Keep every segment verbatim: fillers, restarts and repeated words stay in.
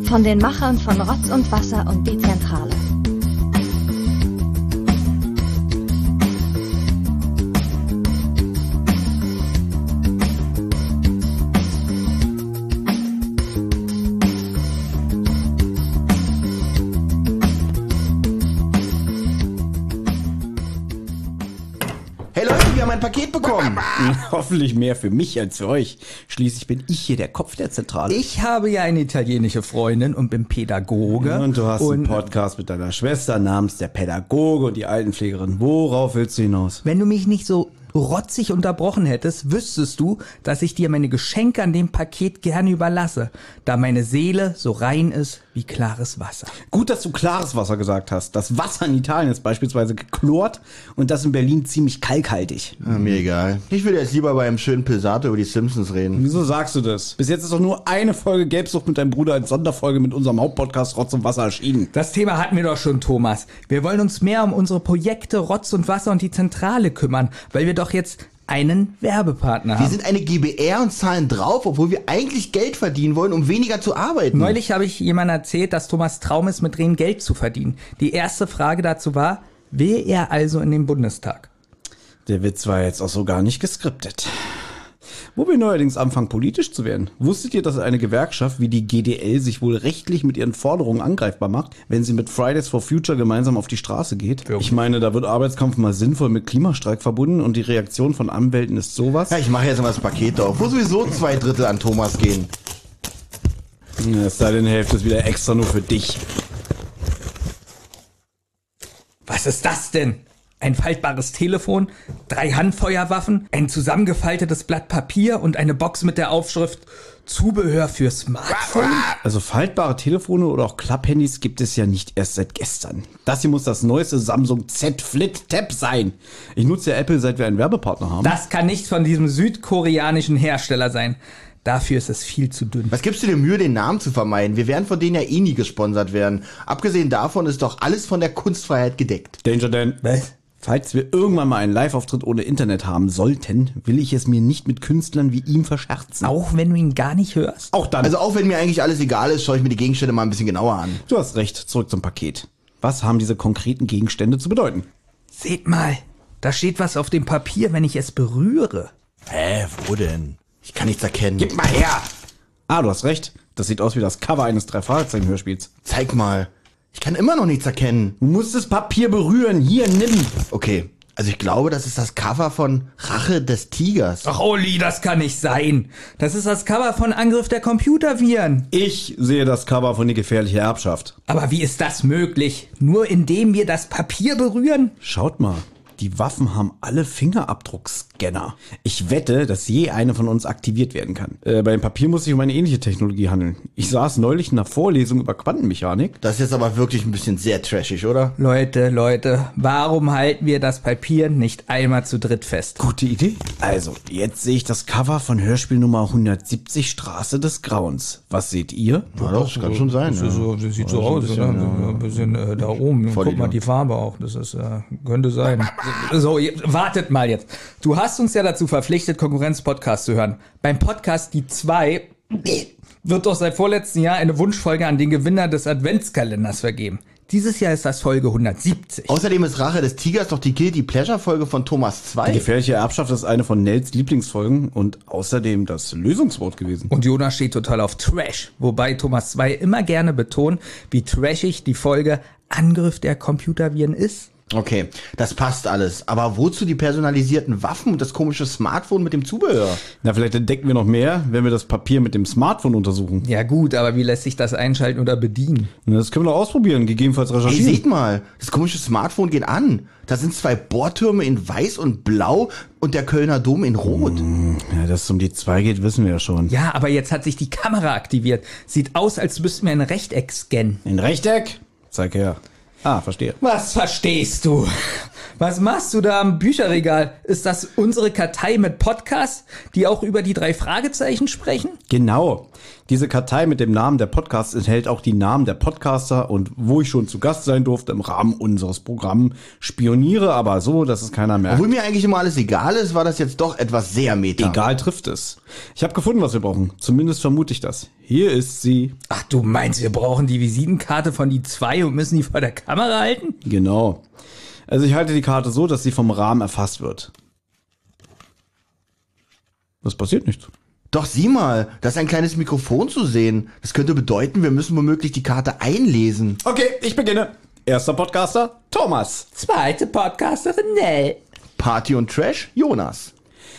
Von den Machern von Rotz und Wasser und die Zentrale. Ein Paket bekommen. Hoffentlich mehr für mich als für euch. Schließlich bin ich hier der Kopf der Zentrale. Ich habe ja eine italienische Freundin und bin Pädagoge. Und du hast und einen Podcast mit deiner Schwester namens der Pädagoge und die Altenpflegerin. Worauf willst du hinaus? Wenn du mich nicht so rotzig unterbrochen hättest, wüsstest du, dass ich dir meine Geschenke an dem Paket gerne überlasse, da meine Seele so rein ist wie klares Wasser. Gut, dass du klares Wasser gesagt hast. Das Wasser in Italien ist beispielsweise geklort und das in Berlin ziemlich kalkhaltig. Ja, mir egal. Ich will jetzt lieber bei einem schönen Pilsato über die Simpsons reden. Wieso sagst du das? Bis jetzt ist doch nur eine Folge Gelbsucht mit deinem Bruder als Sonderfolge mit unserem Hauptpodcast Rotz und Wasser erschienen. Das Thema hatten wir doch schon, Thomas. Wir wollen uns mehr um unsere Projekte Rotz und Wasser und die Zentrale kümmern, weil wir doch jetzt einen Werbepartner haben. Wir sind eine G b R und zahlen drauf, obwohl wir eigentlich Geld verdienen wollen, um weniger zu arbeiten. Neulich habe ich jemandem erzählt, dass Thomas Traum ist, mit Drehen Geld zu verdienen. Die erste Frage dazu war, will er also in den Bundestag? Der Witz war jetzt auch so gar nicht geskriptet. Wo wir neuerdings anfangen, politisch zu werden. Wusstet ihr, dass eine Gewerkschaft wie die G D L sich wohl rechtlich mit ihren Forderungen angreifbar macht, wenn sie mit Fridays for Future gemeinsam auf die Straße geht? Ich meine, da wird Arbeitskampf mal sinnvoll mit Klimastreik verbunden und die Reaktion von Anwälten ist sowas. Ja, ich mache jetzt mal das Paket auf, wo sowieso zwei Drittel an Thomas gehen. Es sei denn, die Hälfte ist wieder extra nur für dich. Was ist das denn? Ein faltbares Telefon, drei Handfeuerwaffen, ein zusammengefaltetes Blatt Papier und eine Box mit der Aufschrift Zubehör für Smartphone? Also faltbare Telefone oder auch Klapphandys gibt es ja nicht erst seit gestern. Das hier muss das neueste Samsung Z Flip Tab sein. Ich nutze ja Apple, seit wir einen Werbepartner haben. Das kann nicht von diesem südkoreanischen Hersteller sein. Dafür ist es viel zu dünn. Was gibst du dir Mühe, den Namen zu vermeiden? Wir werden von denen ja eh nie gesponsert werden. Abgesehen davon ist doch alles von der Kunstfreiheit gedeckt. Danger Dan. Was? Falls wir irgendwann mal einen Live-Auftritt ohne Internet haben sollten, will ich es mir nicht mit Künstlern wie ihm verscherzen. Auch wenn du ihn gar nicht hörst? Auch dann. Also auch wenn mir eigentlich alles egal ist, schaue ich mir die Gegenstände mal ein bisschen genauer an. Du hast recht, zurück zum Paket. Was haben diese konkreten Gegenstände zu bedeuten? Seht mal, da steht was auf dem Papier, wenn ich es berühre. Hä, wo denn? Ich kann nichts erkennen. Gib mal her! Ah, du hast recht. Das sieht aus wie das Cover eines Drei-Fragezeichen-Hörspiels. Zeig mal. Ich kann immer noch nichts erkennen. Du musst das Papier berühren. Hier, nimm. Okay, also ich glaube, das ist das Cover von Rache des Tigers. Ach, Oli, das kann nicht sein. Das ist das Cover von Angriff der Computerviren. Ich sehe das Cover von Die gefährliche Erbschaft. Aber wie ist das möglich? Nur indem wir das Papier berühren? Schaut mal. Die Waffen haben alle Fingerabdruckscanner. Ich wette, dass je eine von uns aktiviert werden kann. Äh, bei dem Papier muss es sich um eine ähnliche Technologie handeln. Ich saß neulich in einer Vorlesung über Quantenmechanik. Das ist jetzt aber wirklich ein bisschen sehr trashig, oder? Leute, Leute, warum halten wir das Papier nicht einmal zu dritt fest? Gute Idee. Also, jetzt sehe ich das Cover von Hörspiel Nummer hundertsiebzig Straße des Grauens. Was seht ihr? Ja, doch, das kann schon sein. Das, Ja. ist so, das sieht so Ja, aus, so oder? ein bisschen, So ein bisschen äh, da oben. Voll Guck mal, Idiot. die Farbe auch. Das ist, äh, könnte sein. So, jetzt, wartet mal jetzt. Du hast uns ja dazu verpflichtet, Konkurrenz-Podcast zu hören. Beim Podcast Die zwei wird doch seit vorletztem Jahr eine Wunschfolge an den Gewinner des Adventskalenders vergeben. Dieses Jahr ist das Folge hundertsiebzig. Außerdem ist Rache des Tigers doch die Guilty Pleasure Folge von Thomas Die zwei. gefährliche Erbschaft ist eine von Nels Lieblingsfolgen und außerdem das Lösungswort gewesen. Und Jonas steht total auf Trash, wobei Thomas zwei immer gerne betont, wie trashig die Folge Angriff der Computerviren ist. Okay, das passt alles. Aber wozu die personalisierten Waffen und das komische Smartphone mit dem Zubehör? Na, vielleicht entdecken wir noch mehr, wenn wir das Papier mit dem Smartphone untersuchen. Ja gut, aber wie lässt sich das einschalten oder bedienen? Na, das können wir doch ausprobieren, gegebenenfalls Hey, recherchieren. seht mal, das komische Smartphone geht an. Da sind zwei Bohrtürme in weiß und blau und der Kölner Dom in rot. Ja, dass es um die zwei geht, wissen wir ja schon. Ja, aber jetzt hat sich die Kamera aktiviert. Sieht aus, als müssten wir ein Rechteck scannen. Ein Rechteck? Zeig her. Ah, verstehe. Was verstehst du? Was machst du da am Bücherregal? Ist das unsere Kartei mit Podcasts, die auch über die drei Fragezeichen sprechen? Genau. Diese Kartei mit dem Namen der Podcasts enthält auch die Namen der Podcaster und wo ich schon zu Gast sein durfte im Rahmen unseres Programms. Spioniere aber so, dass es keiner merkt. Obwohl mir eigentlich immer alles egal ist, war das jetzt doch etwas sehr meta. Egal trifft es. Ich habe gefunden, was wir brauchen. Zumindest vermute ich das. Hier ist sie. Ach, du meinst, wir brauchen die Visitenkarte von die zwei und müssen die vor der Kamera halten? Genau. Also ich halte die Karte so, dass sie vom Rahmen erfasst wird. Was passiert nichts? Doch sieh mal, da ist ein kleines Mikrofon zu sehen. Das könnte bedeuten, wir müssen womöglich die Karte einlesen. Okay, ich beginne. Erster Podcaster, Thomas. Zweite Podcasterin, Nell. Party und Trash, Jonas.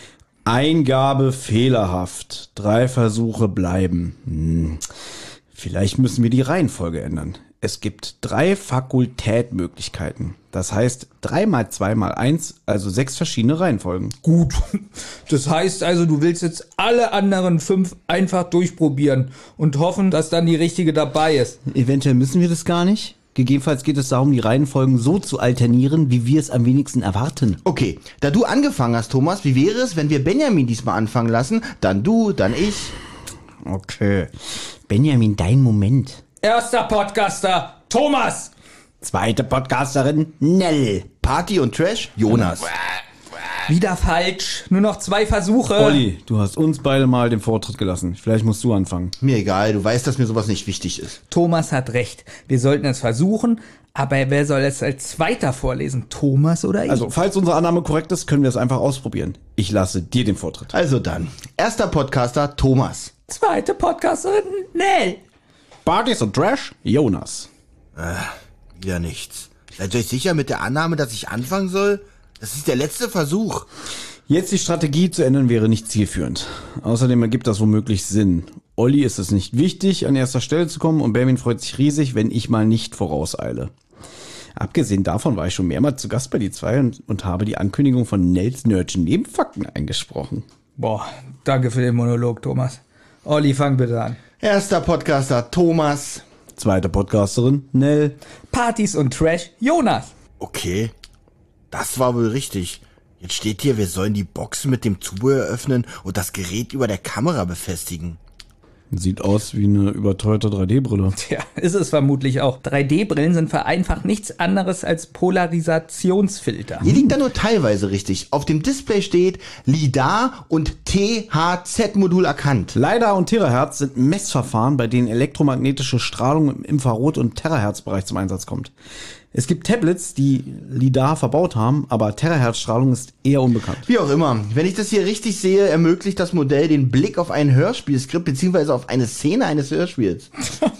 Eingabe fehlerhaft. Drei Versuche bleiben. Hm. Vielleicht müssen wir die Reihenfolge ändern. Es gibt drei Fakultätmöglichkeiten. Das heißt drei mal zwei mal eins, also sechs verschiedene Reihenfolgen. Gut. Das heißt also, du willst jetzt alle anderen fünf einfach durchprobieren und hoffen, dass dann die richtige dabei ist. Eventuell müssen wir das gar nicht. Gegebenenfalls geht es darum, die Reihenfolgen so zu alternieren, wie wir es am wenigsten erwarten. Okay, da du angefangen hast, Thomas, wie wäre es, wenn wir Benjamin diesmal anfangen lassen? Dann du, dann ich. Okay. Benjamin, dein Moment. Erster Podcaster, Thomas. Zweite Podcasterin, Nell. Party und Trash, Jonas. Wieder falsch. Nur noch zwei Versuche. Olli, du hast uns beide mal den Vortritt gelassen. Vielleicht musst du anfangen. Mir egal, du weißt, dass mir sowas nicht wichtig ist. Thomas hat recht. Wir sollten es versuchen, aber wer soll es als Zweiter vorlesen? Thomas oder ich? Also, falls unsere Annahme korrekt ist, können wir es einfach ausprobieren. Ich lasse dir den Vortritt. Also dann, erster Podcaster, Thomas. Zweite Podcasterin, Nell. Partys und Trash, Jonas. Wieder nichts. Seid ihr euch sicher mit der Annahme, dass ich anfangen soll? Das ist der letzte Versuch. Jetzt die Strategie zu ändern wäre nicht zielführend. Außerdem ergibt das womöglich Sinn. Olli ist es nicht wichtig, an erster Stelle zu kommen und Benjamin freut sich riesig, wenn ich mal nicht vorauseile. Abgesehen davon war ich schon mehrmals zu Gast bei die zwei und, und habe die Ankündigung von Nels Nerdchen Nebenfakten eingesprochen. Boah, danke für den Monolog, Thomas. Olli, fang bitte an. Erster Podcaster, Thomas. Zweite Podcasterin, Nell. Partys und Trash, Jonas. Okay, das war wohl richtig. Jetzt steht hier, wir sollen die Box mit dem Zubehör öffnen und das Gerät über der Kamera befestigen. Sieht aus wie eine überteuerte drei D Brille. Tja, ist es vermutlich auch. drei D Brillen sind vereinfacht nichts anderes als Polarisationsfilter. Hier liegt da nur teilweise richtig. Auf dem Display steht LiDAR und T H Z-Modul erkannt. LiDAR und Terahertz sind Messverfahren, bei denen elektromagnetische Strahlung im Infrarot- und Terahertz-Bereich zum Einsatz kommt. Es gibt Tablets, die LiDAR verbaut haben, aber Terahertz-Strahlung ist eher unbekannt. Wie auch immer, wenn ich das hier richtig sehe, ermöglicht das Modell den Blick auf ein Hörspielskript bzw. auf eine Szene eines Hörspiels.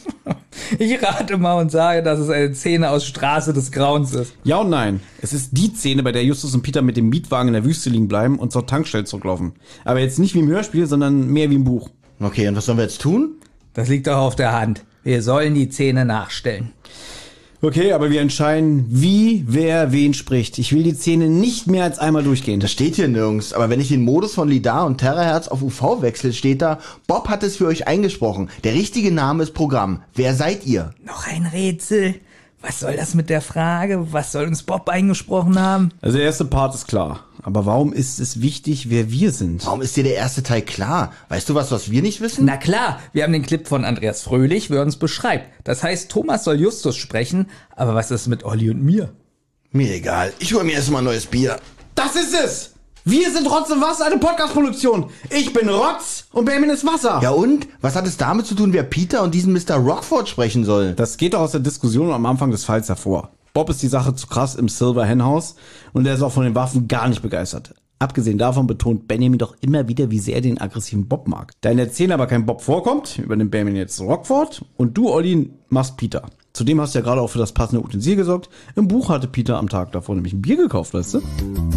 Ich rate mal und sage, dass es eine Szene aus Straße des Grauens ist. Ja und nein. Es ist die Szene, bei der Justus und Peter mit dem Mietwagen in der Wüste liegen bleiben und zur Tankstelle zurücklaufen. Aber jetzt nicht wie im Hörspiel, sondern mehr wie im Buch. Okay, und was sollen wir jetzt tun? Das liegt doch auf der Hand. Wir sollen die Szene nachstellen. Okay, aber wir entscheiden, wie, wer, wen spricht. Ich will die Szene nicht mehr als einmal durchgehen. Das steht hier nirgends, aber wenn ich den Modus von LiDAR und Terahertz auf U V wechsle, steht da, Bob hat es für euch eingesprochen. Der richtige Name ist Programm. Wer seid ihr? Noch ein Rätsel. Was soll das mit der Frage? Was soll uns Bob eingesprochen haben? Also der erste Part ist klar. Aber warum ist es wichtig, wer wir sind? Warum ist dir der erste Teil klar? Weißt du was, was wir nicht wissen? Na klar, wir haben den Clip von Andreas Fröhlich, wer uns beschreibt. Das heißt, Thomas soll Justus sprechen, aber was ist mit Olli und mir? Mir egal. Ich hol mir erstmal ein neues Bier. Das ist es! Wir sind Rotz und Wasser, eine Podcast-Produktion. Ich bin Rotz und Benjamin ist Wasser. Ja und? Was hat es damit zu tun, wer Peter und diesen Mister Rockford sprechen soll? Das geht doch aus der Diskussion am Anfang des Falls hervor. Bob ist die Sache zu krass im Silver Hen House und er ist auch von den Waffen gar nicht begeistert. Abgesehen davon betont Benjamin doch immer wieder, wie sehr er den aggressiven Bob mag. Da in der Szene aber kein Bob vorkommt, übernimmt Benjamin jetzt Rockford und du, Olli, machst Peter. Zudem hast du ja gerade auch für das passende Utensil gesorgt. Im Buch hatte Peter am Tag davor nämlich ein Bier gekauft, weißt du?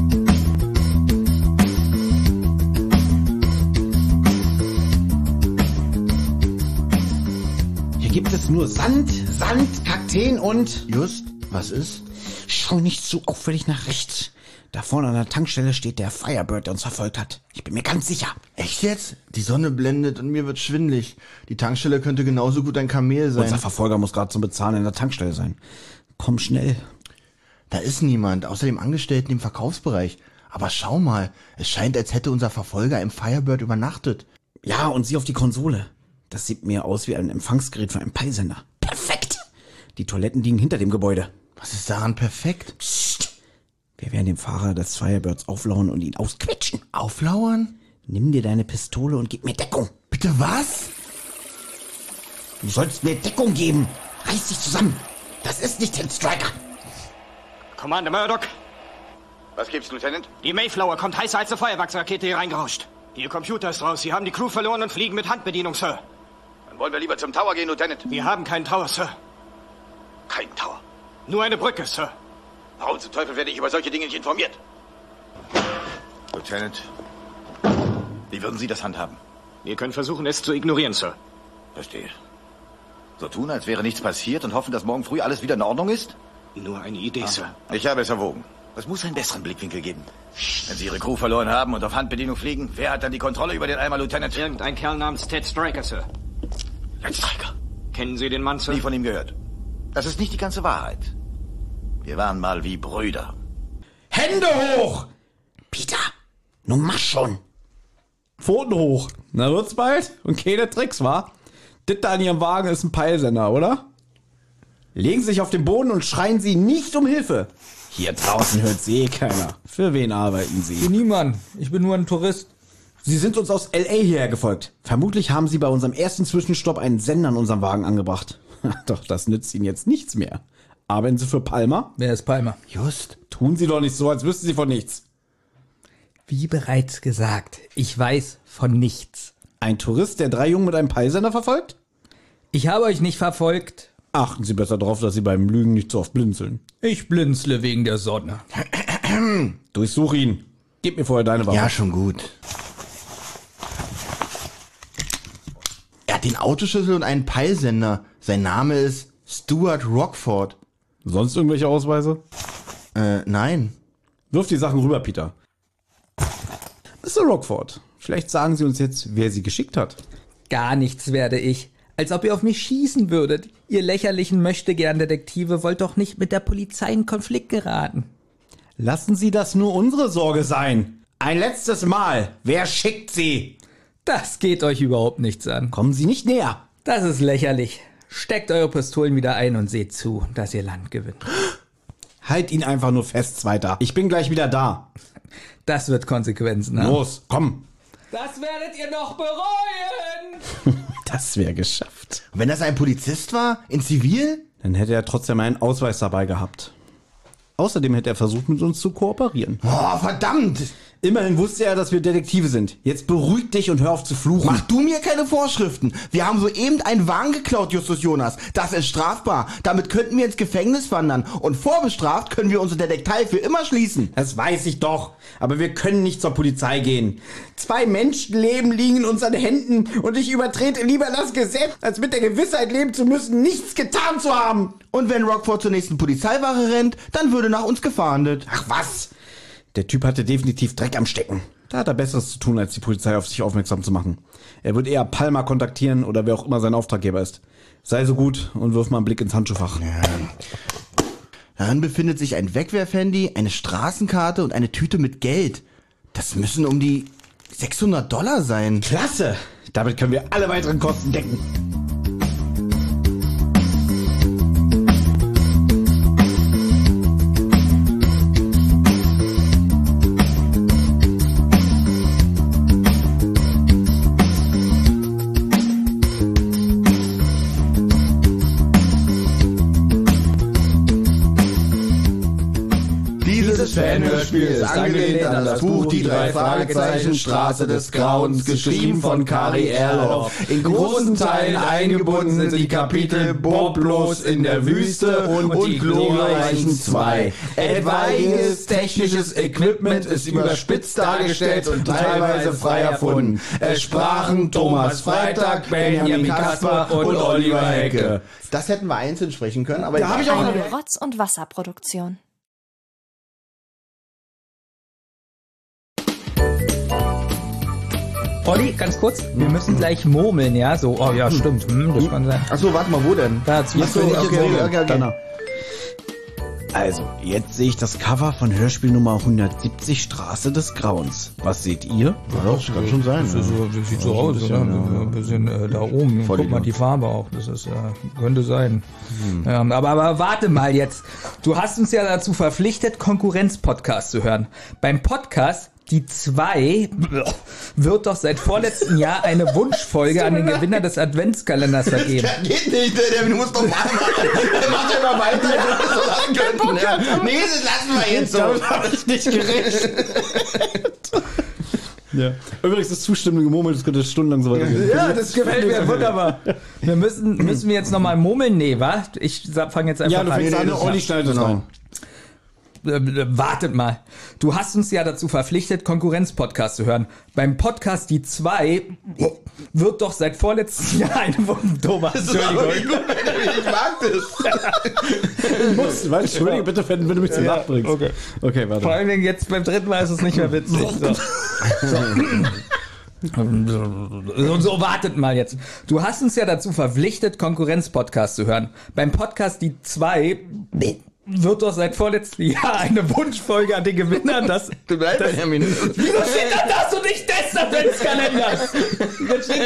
Hier gibt es nur Sand, Sand, Kakteen und... Just, was ist? Schau nicht so auffällig nach rechts. Da vorne an der Tankstelle steht der Firebird, der uns verfolgt hat. Ich bin mir ganz sicher. Echt jetzt? Die Sonne blendet und mir wird schwindelig. Die Tankstelle könnte genauso gut ein Kamel sein. Unser Verfolger muss gerade zum Bezahlen in der Tankstelle sein. Komm schnell. Da ist niemand, außer dem Angestellten im Verkaufsbereich. Aber schau mal, es scheint, als hätte unser Verfolger im Firebird übernachtet. Ja, und sie auf die Konsole. Das sieht mir aus wie ein Empfangsgerät für einen Peilsender. Perfekt! Die Toiletten liegen hinter dem Gebäude. Was ist daran perfekt? Psst. Wir werden dem Fahrer des Firebirds auflauern und ihn ausquetschen. Auflauern? Nimm dir deine Pistole und gib mir Deckung. Bitte was? Du sollst mir Deckung geben. Reiß dich zusammen. Das ist nicht Ted Striker. Commander Murdoch. Was gibt's, Lieutenant? Die Mayflower kommt heißer als eine Feuerwerksrakete hier reingerauscht. Ihr Computer ist raus. Sie haben die Crew verloren und fliegen mit Handbedienung, Sir. Dann wollen wir lieber zum Tower gehen, Lieutenant. Wir haben keinen Tower, Sir. Kein Tower. Nur eine Brücke, Sir. Warum zum Teufel werde ich über solche Dinge nicht informiert? Lieutenant, wie würden Sie das handhaben? Wir können versuchen, es zu ignorieren, Sir. Verstehe. So tun, als wäre nichts passiert und hoffen, dass morgen früh alles wieder in Ordnung ist? Nur eine Idee, Sir. Ich habe es erwogen. Es muss einen besseren Blickwinkel geben. Wenn Sie Ihre Crew verloren haben und auf Handbedienung fliegen, wer hat dann die Kontrolle über den Eimer, Lieutenant? Irgendein Kerl namens Ted Striker, Sir. Ted Striker? Kennen Sie den Mann, Sir? Nie von ihm gehört. Das ist nicht die ganze Wahrheit. Wir waren mal wie Brüder. Hände hoch! Peter, nun mach schon. Pfoten hoch. Na wird's bald? Und keine Tricks, wa? Das da an Ihrem Wagen ist ein Peilsender, oder? Legen Sie sich auf den Boden und schreien Sie nicht um Hilfe. Hier draußen hört Sie eh keiner. Für wen arbeiten Sie? Für niemand. Ich bin nur ein Tourist. Sie sind uns aus L A hierher gefolgt. Vermutlich haben Sie bei unserem ersten Zwischenstopp einen Sender an unserem Wagen angebracht. Doch das nützt Ihnen jetzt nichts mehr. Arbeiten Sie für Palmer? Wer ist Palmer? Just. Tun Sie doch nicht so, als wüssten Sie von nichts. Wie bereits gesagt, ich weiß von nichts. Ein Tourist, der drei Jungen mit einem Peilsender verfolgt? Ich habe euch nicht verfolgt. Achten Sie besser darauf, dass Sie beim Lügen nicht so oft blinzeln. Ich blinzle wegen der Sonne. Durchsuch ihn. Gib mir vorher deine Waffe. Ja, schon gut. Er hat den Autoschlüssel und einen Peilsender. Sein Name ist Stuart Rockford. Sonst irgendwelche Ausweise? Äh, nein. Wirf die Sachen rüber, Peter. Mister Rockford, vielleicht sagen Sie uns jetzt, wer Sie geschickt hat. Gar nichts werde ich. Als ob ihr auf mich schießen würdet. Ihr lächerlichen Möchtegern-Detektive wollt doch nicht mit der Polizei in Konflikt geraten. Lassen Sie das nur unsere Sorge sein. Ein letztes Mal. Wer schickt Sie? Das geht euch überhaupt nichts an. Kommen Sie nicht näher. Das ist lächerlich. Steckt eure Pistolen wieder ein und seht zu, dass ihr Land gewinnt. Halt ihn einfach nur fest, Zweiter. Ich bin gleich wieder da. Das wird Konsequenzen haben. Los, komm. Das werdet ihr noch bereuen! Das wäre geschafft. Und wenn das ein Polizist war? In Zivil? Dann hätte er trotzdem einen Ausweis dabei gehabt. Außerdem hätte er versucht, mit uns zu kooperieren. Oh, verdammt! Immerhin wusste er, dass wir Detektive sind. Jetzt beruhig dich und hör auf zu fluchen. Mach du mir keine Vorschriften. Wir haben soeben einen Wagen geklaut, Justus Jonas. Das ist strafbar. Damit könnten wir ins Gefängnis wandern. Und vorbestraft können wir unsere Detektei für immer schließen. Das weiß ich doch. Aber wir können nicht zur Polizei gehen. Zwei Menschenleben liegen in unseren Händen und ich übertrete lieber das Gesetz, als mit der Gewissheit leben zu müssen, nichts getan zu haben. Und wenn Rockford zur nächsten Polizeiwache rennt, dann würde nach uns gefahndet. Ach was? Der Typ hatte definitiv Dreck am Stecken. Da hat er Besseres zu tun, als die Polizei auf sich aufmerksam zu machen. Er wird eher Palmer kontaktieren oder wer auch immer sein Auftraggeber ist. Sei so gut und wirf mal einen Blick ins Handschuhfach. Ja. Darin befindet sich ein Wegwerfhandy, eine Straßenkarte und eine Tüte mit Geld. Das müssen um die sechshundert Dollar sein. Klasse! Damit können wir alle weiteren Kosten decken. Dieses Fanhörspiel ist angelehnt an das Buch Die drei Fragezeichen Straße des Grauens, geschrieben von Kari Erloff. In großen Teilen eingebunden sind die Kapitel Boblos in der Wüste und, und die glorreichen zwei. Etwaiges technisches Equipment ist überspitzt dargestellt und teilweise frei erfunden. Es sprachen Thomas Freitag, Benjamin Kasper und Oliver Hecke. Das hätten wir einzeln sprechen können, aber Da hab ich auch Eine Rotz- und Wasserproduktion. Olli, ganz kurz, wir müssen gleich murmeln, ja? So, oh ja, stimmt, hm, das kann sein. Achso, warte mal, wo denn? Dazu. Achso, okay, okay, okay, okay. Danach. Also, jetzt sehe ich das Cover von Hörspiel Nummer hundertsiebzig, Straße des Grauens. Was seht ihr? Ja, das kann schon sein. Das, ist so, das sieht so aus, bisschen, oder? ja. Ein bisschen äh, da oben. Voll Guck mal, genau. die Farbe auch. Das ist, äh, könnte sein. Ähm, aber, aber warte mal jetzt. Du hast uns ja dazu verpflichtet, Konkurrenz-Podcast zu hören. Beim Podcast Die zwei wird doch seit vorletztem Jahr eine Wunschfolge an den Gewinner des Adventskalenders vergeben. Geht nicht, der, der muss doch mal der macht ja mal weiter, ja, so lassen könnten. Ja. Nee, das lassen wir jetzt so. Damit habe ich nicht gerechnet. Ja. Übrigens, das zustimmende Murmeln, das könnte stundenlang so weitergehen. Ja, das gefällt mir wunderbar. Wir müssen, müssen wir jetzt nochmal murmeln? Nee, wa? Ich fange jetzt einfach Ja, du an. fängst an, Olli schneidet es rein. Äh, äh, wartet mal. Du hast uns ja dazu verpflichtet, Konkurrenz-Podcast zu hören. Beim Podcast Die zwei wird doch seit vorletztem Jahr eine Woche... Thomas, Entschuldigung. Ich mag das. Du musst, weil, Entschuldige bitte, wenn, wenn du mich zum Ja, Nachbringst. okay. Okay, Vor warte. allen Dingen jetzt beim dritten Mal ist es nicht mehr witzig. So. So, so, wartet mal jetzt. Du hast uns ja dazu verpflichtet, Konkurrenz-Podcast zu hören. Beim Podcast Die zwei wird doch seit vorletztem Jahr eine Wunschfolge an den Gewinner, das... Du bleibst, Benjamin. Wieso steht da das und nicht des Adventskalenders? Jetzt steht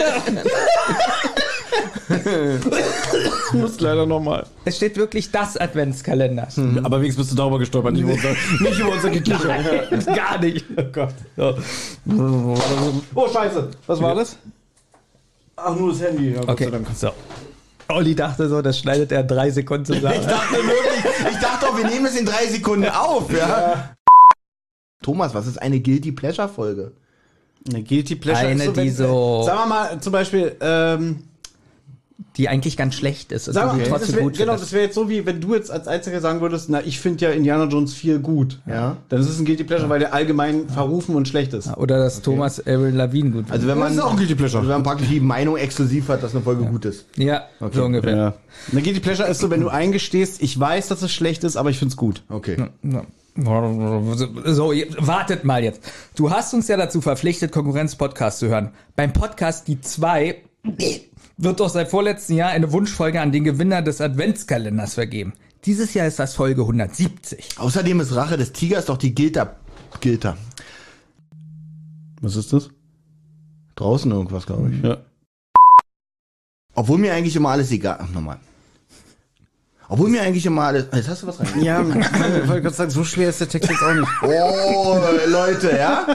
da... Du musst leider nochmal. Es steht wirklich das Adventskalenders. Aber wenigstens bist du darüber gestolpert, nicht über unser, nicht über unser Gekicher. Gar nicht. Oh Gott. So. Oh, scheiße. Was war das? Ach, nur das Handy. Ja, Gott Okay, sei Dank. so. Olli dachte so, das schneidet er in drei Sekunden zusammen. Ich dachte wirklich, ich dachte auch, wir nehmen es in drei Sekunden auf, ja. Thomas, was ist eine Guilty Pleasure Folge? Eine Guilty Pleasure Eine, ist so, die wenn, so- Sagen wir mal, zum Beispiel, ähm, Die eigentlich ganz schlecht ist. Und Sag die mal, trotzdem das wär, gut genau, findest. das wäre jetzt so, wie wenn du jetzt als Einziger sagen würdest, na, ich finde ja Indiana Jones vier gut. Ja. Dann ist es ein Guilty Pleasure, weil der allgemein verrufen und schlecht ist. Oder dass Thomas Avril Lavigne gut Also wenn Das man, ist auch ein Guilty Pleasure. wenn man praktisch die Meinung exklusiv hat, dass eine Folge gut ist. Ja, so ungefähr. Ja. Eine Guilty Pleasure ist so, wenn du eingestehst, ich weiß, dass es schlecht ist, aber ich find's gut. Okay. Ja. So, wartet mal jetzt. Du hast uns ja dazu verpflichtet, Konkurrenz-Podcast zu hören. Beim Podcast Die zwei wird doch seit vorletztem Jahr eine Wunschfolge an den Gewinner des Adventskalenders vergeben. Dieses Jahr ist das Folge hundertsiebzig. Außerdem ist Rache des Tigers doch die Gilter. Gilter. Was ist das? Draußen irgendwas, glaube ich. Ja. Obwohl mir eigentlich immer alles egal. Ach, nochmal. Obwohl mir eigentlich immer alles. Jetzt hast du was rein. Ja, ich wollte gerade sagen, so schwer ist der Text jetzt auch nicht. Oh, Leute, ja?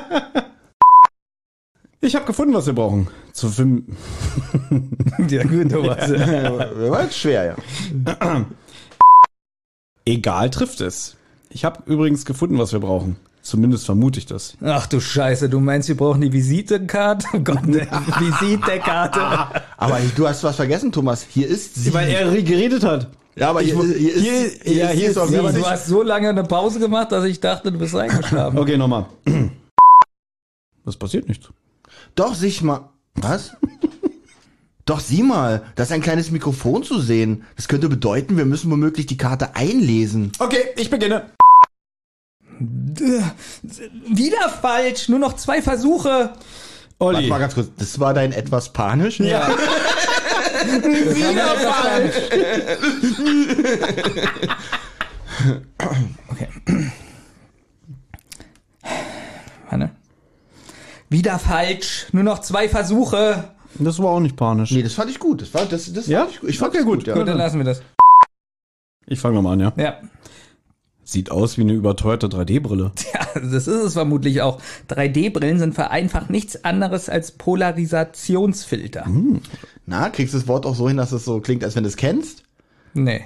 Ich habe gefunden, was wir brauchen. Zu Film. Ja, gut, Thomas. War jetzt schwer, ja. Egal trifft es. Ich habe übrigens gefunden, was wir brauchen. Zumindest vermute ich das. Ach du Scheiße, du meinst, wir brauchen die Visitenkarte? Oh Gott, eine Visitenkarte. Aber du hast was vergessen, Thomas. Hier ist sie. Weil er geredet hat. Ja, aber hier, hier ist, hier- hier, ja, ist, hier hier ist ist auch sie. Ja, aber wichtig. du hast so lange eine Pause gemacht, dass ich dachte, du bist eingeschlafen. Okay, nochmal. Das passiert nichts. Doch, sieh mal. Was? Doch, sieh mal. Da ist ein kleines Mikrofon zu sehen. Das könnte bedeuten, wir müssen womöglich die Karte einlesen. Okay, ich beginne. Wieder falsch, nur noch zwei Versuche. Warte Olli. mal ganz kurz. Das war dein etwas panisch? Ja. Wieder falsch. Okay. Warte. Wieder falsch, nur noch zwei Versuche. Das war auch nicht panisch. Nee, das fand ich gut. Das war, das, das Ja? fand ich gut. Ich fand Okay, das gut. ja. Gut, dann lassen wir das. Ich fange nochmal an, ja. Ja. Sieht aus wie eine überteuerte drei D-Brille. Ja, das ist es vermutlich auch. drei D-Brillen sind vereinfacht nichts anderes als Polarisationsfilter. Na, kriegst du das Wort auch so hin, dass es so klingt, als wenn du es kennst? Nee.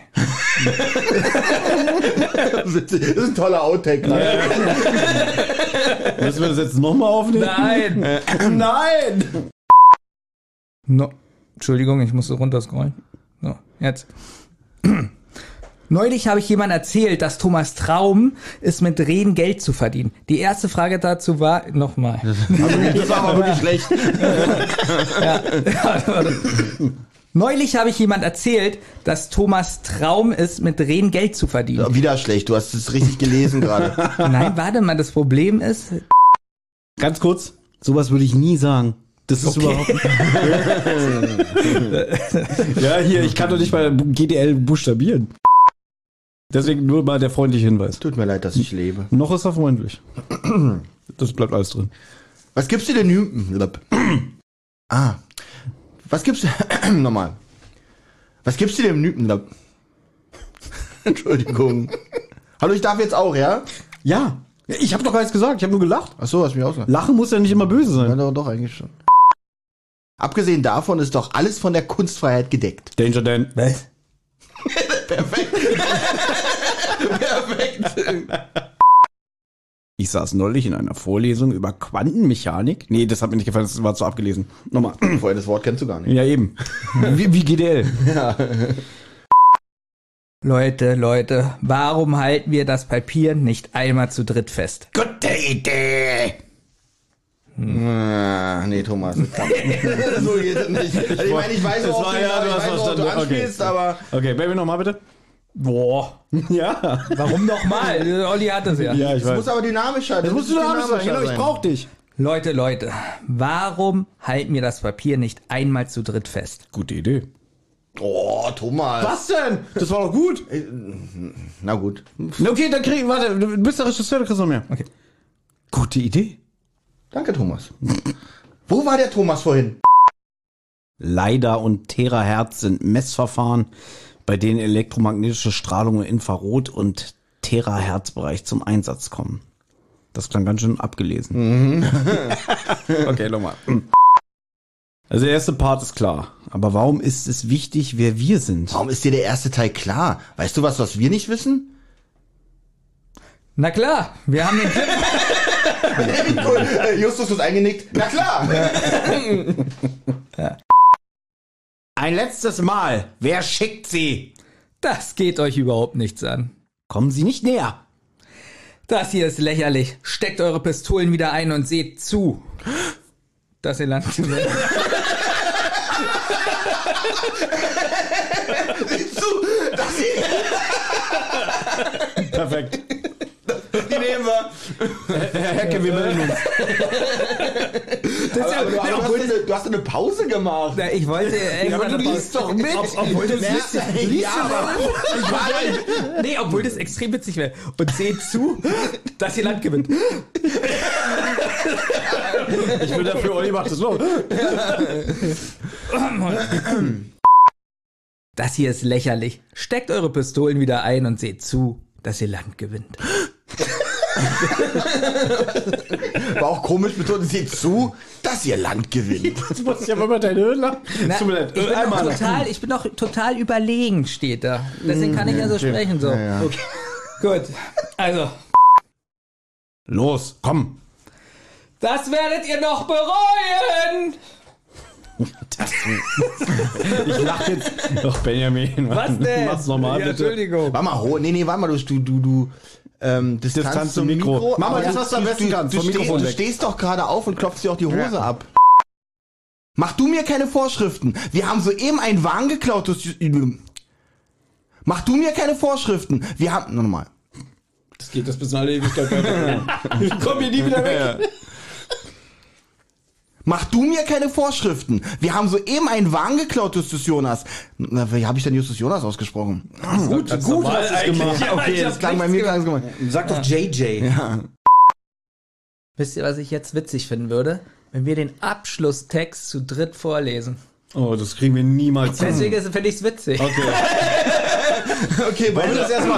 Das ist ein toller Outtake gerade. Müssen wir das jetzt nochmal aufnehmen? Nein. Nein! No. Entschuldigung, ich musste runterscrollen. So, jetzt. Neulich habe ich jemand erzählt, dass Thomas Traum ist, mit Reden Geld zu verdienen. Die erste Frage dazu war, nochmal. Das war aber wirklich schlecht. Neulich habe ich jemand erzählt, dass Thomas Traum ist, mit Reden Geld zu verdienen. Wieder schlecht. Du hast es richtig gelesen gerade. Nein, warte mal, das Problem ist, Ganz kurz, sowas würde ich nie sagen. Das ist überhaupt nicht. Ja, hier, ich kann doch nicht mal G D L buchstabieren. Deswegen nur mal der freundliche Hinweis. Tut mir leid, dass ich lebe. Noch ist er freundlich. Das bleibt alles drin. Was gibst du denn? Ah. Was gibst du? Nochmal. Was gibst du dem? Entschuldigung. Hallo, ich darf jetzt auch, ja? Ja. Ich habe doch gar nichts gesagt. Ich habe nur gelacht. Ach so, hast mich ausgelacht. Lachen muss ja nicht immer böse sein. Ja, doch, doch, eigentlich schon. Abgesehen davon ist doch alles von der Kunstfreiheit gedeckt. Danger Dan. Was? Perfekt. Perfekt. Ich saß neulich in einer Vorlesung über Quantenmechanik. Nee, das hat mir nicht gefallen, das war zu abgelesen. Nochmal. Vorher, das Wort kennst du gar nicht. Ja, eben. Wie, wie G D L. Ja. Leute, Leute, warum halten wir das Papier nicht einmal zu dritt fest? Gute Idee. Ah, nee, Thomas. Das klappt nicht. So geht es nicht. Also ich meine, ich weiß, worauf du, ja, ich weiß, worauf du anspielst, okay. aber... Okay, Baby, nochmal bitte. Boah. Ja. Warum nochmal? Olli hat das ja. Ja, ich Das weiß. muss aber dynamischer sein. Das muss dynamisch sein. Genau, ich brauch dich. Leute, Leute, warum halten wir das Papier nicht einmal zu dritt fest? Gute Idee. Oh, Thomas. Was denn? Das war doch gut. Na gut. Na okay, dann kriegen, warte, du bist der Regisseur, du kriegst noch mehr. Okay. Gute Idee. Danke, Thomas. Wo war der Thomas vorhin? LiDAR und Terahertz sind Messverfahren, bei denen elektromagnetische Strahlung im Infrarot- und Terahertz-Bereich zum Einsatz kommen. Das klang ganz schön abgelesen. Mhm. Okay, nochmal. Also der erste Part ist klar. Aber warum ist es wichtig, wer wir sind? Warum ist dir der erste Teil klar? Weißt du was, was wir nicht wissen? Na klar, wir haben den Clip. Cool. Äh, Justus ist eingenickt. Na klar. Ja. Ein letztes Mal. Wer schickt sie? Das geht euch überhaupt nichts an. Kommen Sie nicht näher. Das hier ist lächerlich. Steckt eure Pistolen wieder ein und seht zu, dass ihr Land gewinnt. Sieh zu, dass sie... Perfekt. Die nehmen wir. Herr Hecke, wir melden uns. Das aber, aber du, aber du, hast eine, du hast eine Pause gemacht. Na, ich wollte Ja, aber du liest doch mit. Ob, obwohl das liest, ja, aber ich war, nee, obwohl das extrem witzig wäre. Und seht zu, dass ihr Land gewinnt. Ich bin dafür, Olli macht das los. Das hier ist lächerlich. Steckt eure Pistolen wieder ein und seht zu, dass ihr Land gewinnt. War auch komisch betont, seht zu, dass ihr Land gewinnt. Du musst ja mal deine Höhle. Na, Tut mir leid. ich, bin Einmal. doch total, ich bin doch total überlegen, steht da. Deswegen kann ich ja so sprechen. So. Ja, ja. Okay. Gut, also. Los, komm. Das werdet ihr noch bereuen! Das, ich lach jetzt. Doch, Benjamin. Was denn? Mach's nochmal, ja, bitte. Entschuldigung. Warte mal, ho- nee, nee, warte mal, du, du, du, du ähm, Distanz, Distanz zum zum Mikro. Mikro. Mach mal aber das, was du am besten kannst, Du, vom stehst, Mikrofon du weg. stehst doch gerade auf und klopfst dir auch die Hose Ja. ab. Mach du mir keine Vorschriften. Wir haben soeben einen Wagen geklaut. Das, mach du mir keine Vorschriften. Wir haben... Nochmal. Das geht das bis in alle Ewigkeit weiter. Ich komm hier nie wieder weg. Mach du mir keine Vorschriften. Wir haben soeben einen Wagen geklaut, Justus Jonas. Na, wie habe ich denn Justus Jonas ausgesprochen? Gut, gut hast du es gemacht. Ja, Okay, ich das hab klang bei nichts mir ganz gemacht. Sag doch J J. Ja. Wisst ihr, was ich jetzt witzig finden würde? Wenn wir den Abschlusstext zu dritt vorlesen. Oh, das kriegen wir niemals hin. Deswegen ist- finde ich es witzig. Okay. Okay, Wollen wir das erstmal...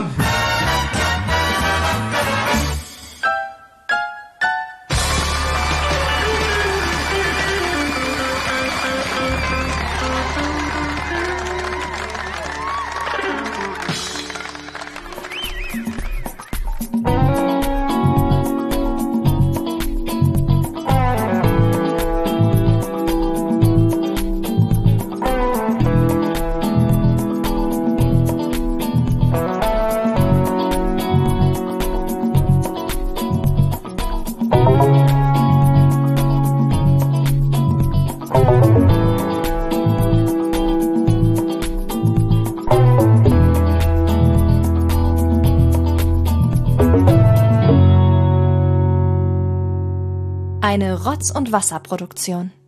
Eine Rotz- und Wasserproduktion.